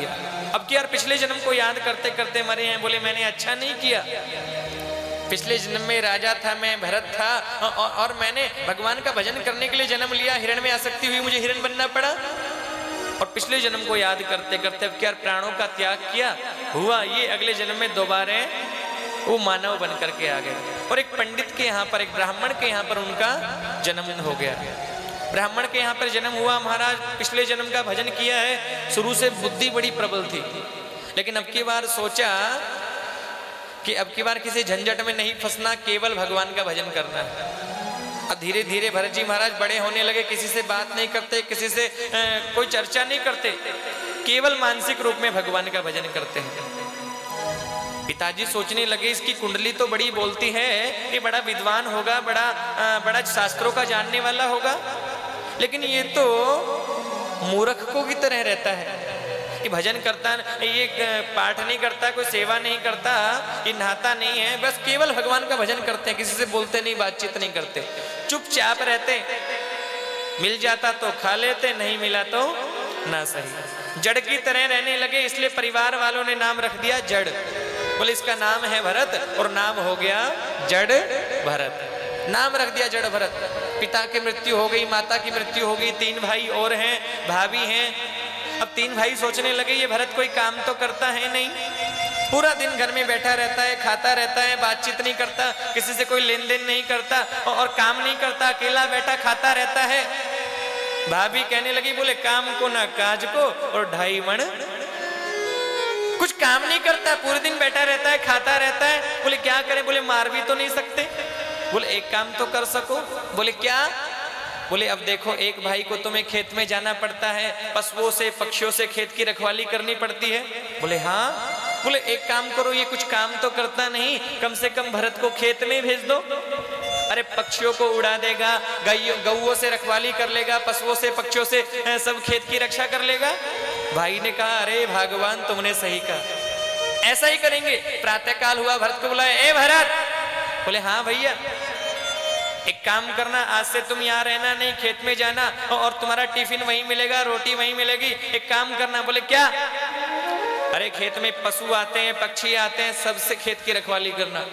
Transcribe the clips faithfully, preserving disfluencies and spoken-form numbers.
दिया। अब कि यार पिछले जन्म को याद करते करते मरे हैं, बोले मैंने अच्छा नहीं किया, पिछले जन्म में राजा था, मैं भरत था और, और मैंने भगवान का भजन करने के लिए जन्म लिया, हिरण में आसक्ति हुई, मुझे हिरण बनना पड़ा। और पिछले जन्म को याद करते करते अब क्या प्राणों का त्याग किया, हुआ ये अगले जन्म में दोबारा वो मानव बन करके आ गए। और एक पंडित के यहाँ पर, एक ब्राह्मण के यहाँ पर उनका जन्म हो गया। ब्राह्मण के यहाँ पर जन्म हुआ, महाराज पिछले जन्म का भजन किया है, शुरू से बुद्धि बड़ी प्रबल थी, लेकिन अब की बार सोचा कि अब की बार किसी झंझट में नहीं फंसना, केवल भगवान का भजन करना है। अब धीरे धीरे भरत जी महाराज बड़े होने लगे, किसी से बात नहीं करते, किसी से आ, कोई चर्चा नहीं करते, केवल मानसिक रूप में भगवान का भजन करते हैं। पिताजी सोचने लगे इसकी कुंडली तो बड़ी बोलती है कि बड़ा विद्वान होगा, बड़ा आ, बड़ा शास्त्रों का जानने वाला होगा, लेकिन ये तो मूर्ख को की तरह रहता है, ये भजन करता, ये पाठ नहीं करता, कोई सेवा नहीं करता, ये नहाता नहीं है, बस केवल भगवान का भजन करते हैं, किसी से बोलते नहीं, बातचीत नहीं करते, चुपचाप रहते, मिल जाता तो खा लेते, नहीं मिला तो ना सही, जड़ की तरह रहने लगे। इसलिए परिवार वालों ने नाम रख दिया जड़, बोले इसका नाम है भरत और नाम हो गया जड़ भरत, नाम रख दिया जड़ भरत। पिता की मृत्यु हो गई, माता की मृत्यु हो गई, तीन भाई और हैं, भाभी हैं। अब तीन भाई सोचने लगे ये भरत कोई काम तो करता है नहीं, पूरा दिन घर में बैठा रहता है, खाता रहता है, बातचीत नहीं करता, किसी से कोई लेन देन नहीं करता और काम नहीं करता, अकेला बैठा खाता रहता है। भाभी कहने लगी बोले काम को ना काज को और ढाई मण, कुछ काम नहीं करता, पूरे दिन बैठा रहता है, खाता रहता है। बोले क्या करे, बोले मार भी तो नहीं सकते, बोले एक काम तो कर सको, बोले क्या, बोले अब देखो एक भाई को तुम्हें खेत में जाना पड़ता है, पशुओं से पक्षियों से खेत की रखवाली करनी पड़ती है, बोले हाँ, बोले एक काम करो, ये कुछ काम तो करता नहीं, कम से कम भरत को खेत में भेज दो, अरे पक्षियों को उड़ा देगा, गौओं से रखवाली कर लेगा, पशुओं से पक्षियों से सब खेत की रक्षा कर लेगा। भाई ने कहा अरे भगवान तुमने सही कहा, ऐसा ही करेंगे। प्रातः काल हुआ, भरत को बुलाया, ए भरत, बोले हाँ भैया, एक काम करना, आज से तुम यहाँ रहना नहीं, खेत में जाना और तुम्हारा टिफिन वहीं मिलेगा, रोटी वहीं मिलेगी, एक काम करना। बोले क्या, अरे खेत में पशु आते हैं, पक्षी आते हैं, सबसे खेत की रखवाली करना।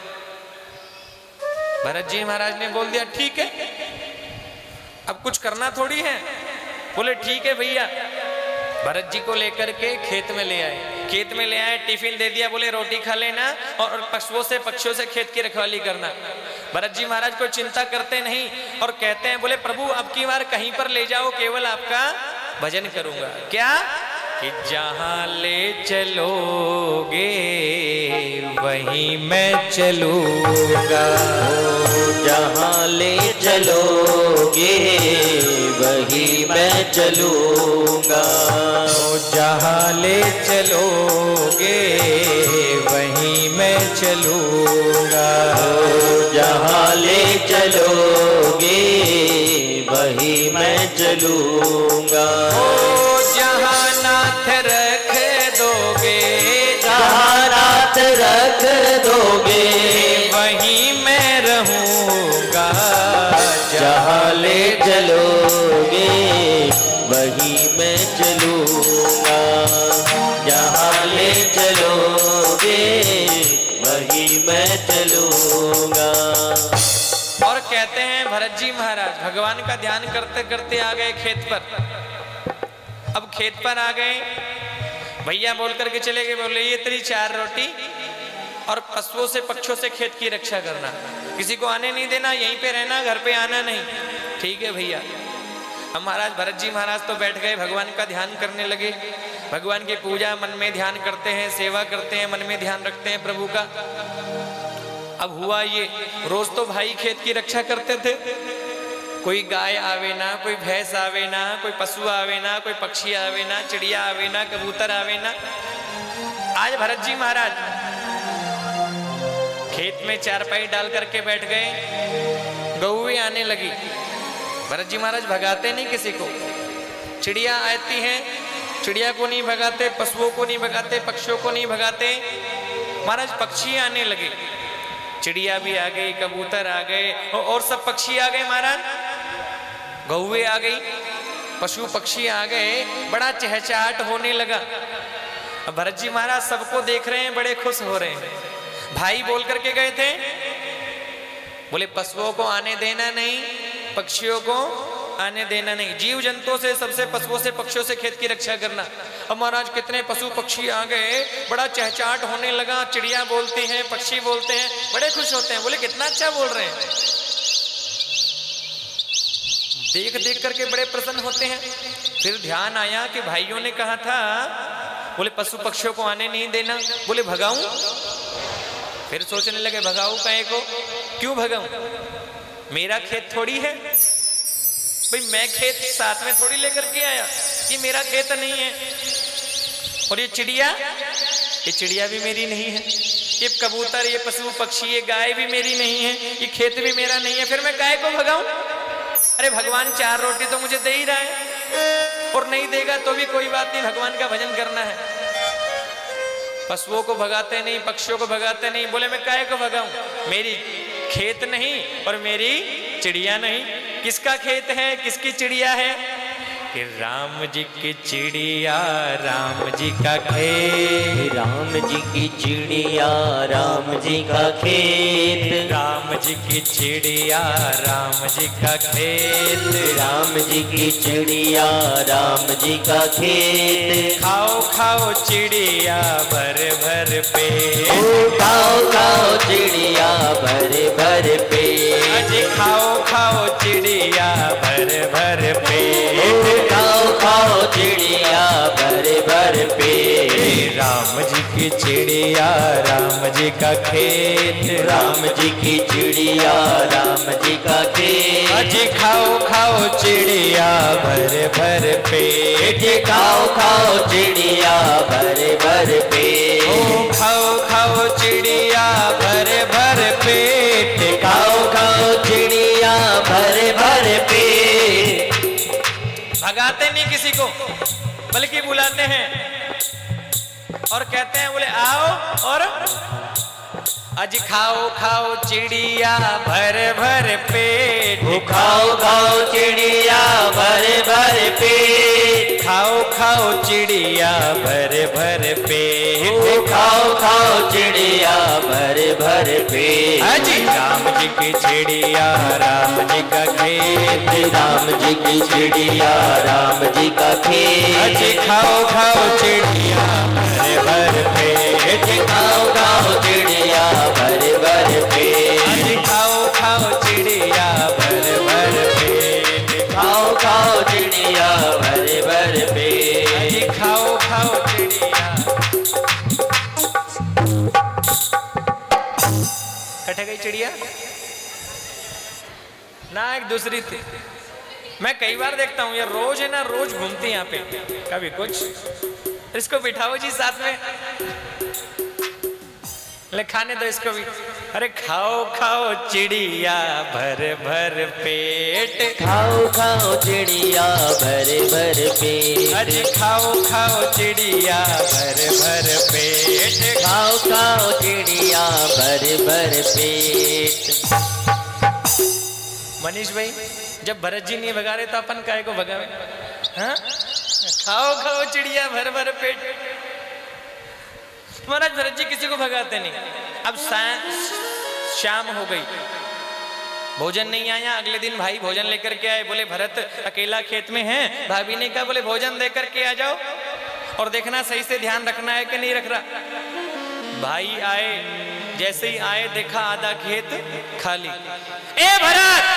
भरत जी महाराज ने बोल दिया ठीक है, अब कुछ करना थोड़ी है। बोले ठीक है भैया। भरत जी को लेकर के खेत में ले आए, खेत में ले आए, टिफिन दे दिया, बोले रोटी खा लेना और पशुओं से पक्षियों से खेत की रखवाली करना। भरत जी महाराज को चिंता करते नहीं और कहते हैं बोले प्रभु अब की बार कहीं पर ले जाओ, केवल आपका भजन करूंगा। क्या कि जहां ले चलोगे वहीं मैं चलूंगा, जहां ले चलोगे वहीं मैं चलूंगा, जहां ले चलोगे वहीं मैं चलूंगा, जहां ले चलोगे वहीं मैं चलूंगा, जहां नाथ रख दोगे, जहां नाथ रख दोगे वहीं मैं रहूंगा, जहां ले चलोगे वहीं मैं चलूंगा, जहां ले चलोगे वहीं मैं चलूंगा। और कहते हैं भरत जी महाराज भगवान का ध्यान करते करते आ गए खेत पर। अब खेत पर आ गए, भैया बोल करके चले गए, बोले ये तेरी चार रोटी और पशुओं से पक्षियों से खेत की रक्षा करना, किसी को आने नहीं देना, यहीं पे रहना, घर पे आना नहीं। ठीक है भैया। अब महाराज भरत जी महाराज तो बैठ गए, भगवान का ध्यान करने लगे, भगवान की पूजा मन में ध्यान करते हैं, सेवा करते हैं, मन में ध्यान रखते हैं प्रभु का। अब हुआ ये, रोज तो भाई खेत की रक्षा करते थे, कोई गाय आवे ना, कोई भैंस आवे ना, कोई पशु आवे ना, कोई पक्षी आवे ना, चिड़िया आवे ना, कबूतर आवे ना। आज भरत जी महाराज खेत में चारपाई डाल करके बैठ गए, गौएं आने लगी। भरत जी महाराज भगाते नहीं किसी को, चिड़िया आती हैं, चिड़िया को नहीं भगाते, पशुओं को नहीं भगाते, पक्षियों को नहीं भगाते। महाराज पक्षी आने लगे, चिड़िया भी आ गई, कबूतर आ गए और सब पक्षी आ गए महाराज, गौएं आ गई। पशु पक्षी आ गए, बड़ा चहचहाट होने लगा। अब भरत जी महाराज सबको देख रहे हैं, बड़े खुश हो रहे हैं। भाई बोल करके गए थे, बोले पशुओं को आने देना नहीं, पक्षियों को आने देना नहीं, जीव जंतुओं से, सबसे पशुओं से, पक्षियों से खेत की रक्षा करना। अब महाराज कितने पशु पक्षी आ गए, बड़ा चहचहाट होने लगा, चिड़िया बोलती हैं, पक्षी बोलते हैं, बड़े खुश होते हैं। बोले कितना अच्छा बोल रहे हैं, देख देख करके बड़े प्रसन्न होते हैं। फिर ध्यान आया कि भाइयों ने कहा था, बोले पशु पक्षियों को आने नहीं देना, बोले भगाऊं। फिर सोचने लगे भगाऊं कहीं को, क्यों भगाऊं, मेरा खेत थोड़ी है भाई, मैं खेत साथ में थोड़ी लेकर के आया, ये मेरा खेत नहीं है। और ये चिड़िया, ये चिड़िया भी मेरी नहीं है, ये कबूतर, ये पशु पक्षी, ये गाय भी मेरी नहीं है, ये खेत भी मेरा नहीं है, फिर मैं गाय को भगाऊं। अरे भगवान चार रोटी तो मुझे दे ही रहा है, और नहीं देगा तो भी कोई बात नहीं, भगवान का भजन करना है। पशुओं को भगाते नहीं, पक्षियों को भगाते नहीं, बोले मैं गाय को भगाऊं, मेरी खेत नहीं और मेरी चिड़िया नहीं। किसका खेत है, किसकी चिड़िया है, कि राम जी की चिड़िया राम जी का खेत, राम जी की चिड़िया राम जी का खेत, राम जी की चिड़िया राम जी का खेत, राम जी की चिड़िया राम जी का खेत। खाओ खाओ चिड़िया भर भर पेट, ओ खाओ खाओ चिड़िया भर भर पेट, अजी खाओ खाओ चिड़िया भर भर पेट, खाओ खाओ चिड़िया भर भर पेट। राम जी की चिड़िया राम जी का खेत, राम जी की चिड़िया राम जी का खेत। अजी खाओ खाओ चिड़िया भर भर पेट, खाओ खाओ चिड़िया भर भर पेट, ओ खाओ खाओ चिड़िया भर भर पेट, खाओ खाओ चिड़िया भर भर पेट। भगाते नहीं किसी को, बल्कि बुलाते हैं और कहते हैं, बोले आओ और आज खाओ खाओ चिड़िया भर भर पेट, खाओ खाओ चिड़िया भर भर पेट, खाओ खाओ चिड़िया भर भर पेट, खाओ खाओ चिड़िया भर भर पेट। अजी राम जी की चिड़िया राम जी का खेत, राम जी की चिड़िया राम जी का खेत। अजी खाओ खाओ चिड़िया भर भर पेट, खाओ खाओ चिड़िया भर भर पेट, अजी खाओ खाओ चिड़िया भर भर पेट, खाओ खाओ चिड़िया भर भर पेट, अजी खाओ खाओ चिड़िया। कट गई चिड़िया ना, एक दूसरी थी। मैं कई बार देखता हूँ, ये रोज है ना, रोज घूमती यहाँ पे, कभी कुछ, इसको बिठाओ जी साथ में, ले खाने दो इसको भी। अरे खाओ खाओ चिड़िया भर भर पेट, खाओ खाओ चिड़िया भर भर पेट, अरे खाओ खाओ चिड़िया भर भर पेट, खाओ खाओ चिड़िया भर भर पेट। मनीष भाई, जब भरत जी नहीं भगा रहे तो अपन काहे को भगावे? हाँ? खाओ खाओ चिड़िया भर भर पेट। महाराज भरत जी किसी को भगाते नहीं। अब शाम हो गई, भोजन नहीं आया। अगले दिन भाई भोजन लेकर के आए, बोले भरत अकेला खेत में है। भाभी ने कहा, बोले भोजन देकर के आ जाओ और देखना सही से ध्यान रखना है कि नहीं रख रहा। भाई आए, जैसे ही आए देखा आधा खेत खाली। ए भरत,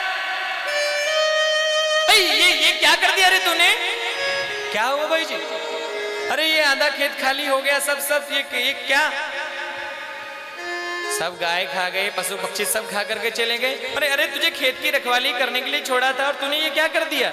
ये ये क्या कर दिया रे तूने? क्या हुआ भाई जी? अरे ये आधा खेत खाली हो गया, सब सब ये, ये क्या? सब गाय खा गए, पशु पक्षी सब खा करके चले गए। अरे अरे तुझे खेत की रखवाली करने के लिए छोड़ा था और तूने ये क्या कर दिया?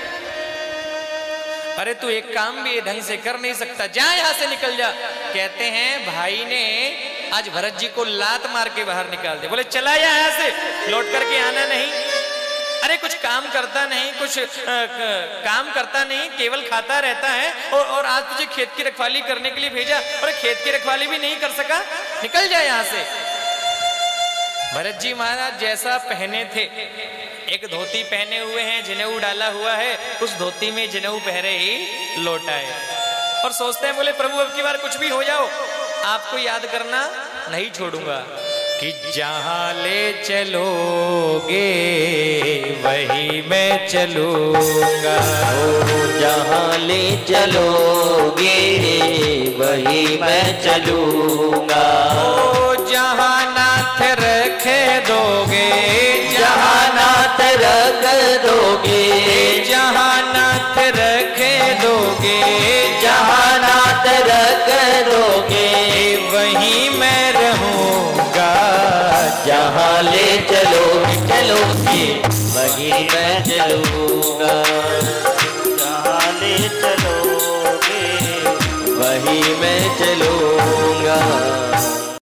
अरे तू एक काम भी ढंग से कर नहीं सकता, जा यहाँ से निकल जा। कहते हैं भाई ने आज भरत जी को लात मार के बाहर निकाल दे। बोले चला यहाँ से, लौट करके आना नहीं। अरे कुछ काम करता नहीं, कुछ आ, काम करता नहीं, केवल खाता रहता है और, और आज तुझे खेत की रखवाली करने के लिए भेजा और खेत की रखवाली भी नहीं कर सका, निकल जाए यहाँ से। भरत जी महाराज जैसा पहने थे एक धोती पहने हुए हैं, जनेऊ डाला हुआ है, उस धोती में जनेऊ पहरे ही लौट आए और सोचते हैं बोले प्रभु अब की बार कुछ भी हो जाओ, आपको याद करना नहीं छोड़ूंगा। कि जहां ले चलोगे वही मैं चलूंगा, जहाँ ले चलोगे वही मैं चलूंगा। ओ जहां नाथ रखे दोगे, जहाँ नाथ रख दोगे, जहां नाथ रखे दोगे, जहाँ नाथ रख दोगे वहीं मैं रहूंगा। जहाँ ले चलो चलोगे वही मैं चलूंगा, जहाँ ले चलोगे वही मैं चलूंगा।